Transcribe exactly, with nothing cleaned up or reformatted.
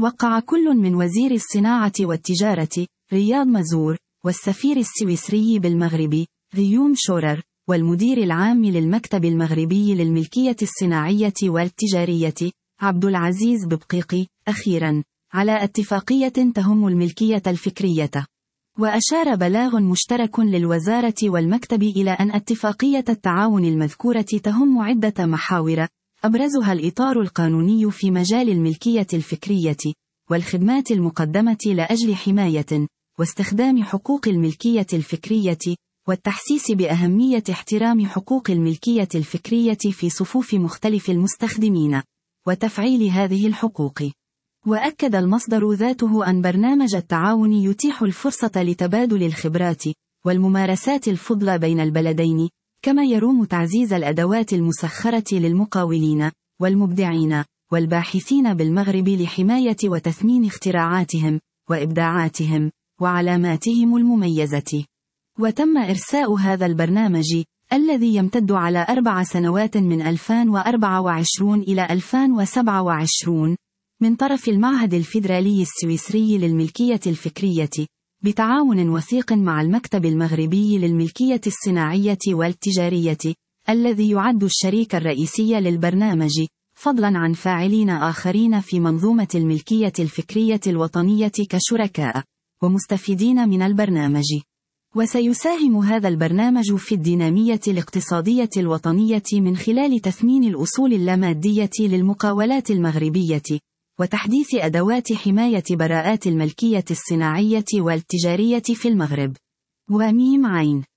وقع كل من وزير الصناعة والتجارة رياض مزور والسفير السويسري بالمغرب غيوم شورر والمدير العام للمكتب المغربي للملكية الصناعية والتجارية عبد العزيز ببقيقي أخيرا على اتفاقية تهم الملكية الفكرية. وأشار بلاغ مشترك للوزارة والمكتب إلى أن اتفاقية التعاون المذكورة تهم عدة محاور، أبرزها الإطار القانوني في مجال الملكية الفكرية والخدمات المقدمة لأجل حماية واستخدام حقوق الملكية الفكرية والتحسيس بأهمية احترام حقوق الملكية الفكرية في صفوف مختلف المستخدمين وتفعيل هذه الحقوق. وأكد المصدر ذاته أن برنامج التعاون يتيح الفرصة لتبادل الخبرات والممارسات الفضلى بين البلدين، كما يروم تعزيز الأدوات المسخرة للمقاولين والمبدعين والباحثين بالمغرب لحماية وتثمين اختراعاتهم وإبداعاتهم وعلاماتهم المميزة. وتم إرساء هذا البرنامج الذي يمتد على أربع سنوات من ألفين وأربعة وعشرين إلى ألفين وسبعة وعشرين من طرف المعهد الفيدرالي السويسري للملكية الفكرية، بتعاون وثيق مع المكتب المغربي للملكية الصناعية والتجارية الذي يعد الشريك الرئيسي للبرنامج، فضلا عن فاعلين آخرين في منظومة الملكية الفكرية الوطنية كشركاء ومستفيدين من البرنامج. وسيساهم هذا البرنامج في الدينامية الاقتصادية الوطنية من خلال تثمين الأصول اللامادية للمقاولات المغربية وتحديث أدوات حماية براءات الملكية الصناعية والتجارية في المغرب. وميم عين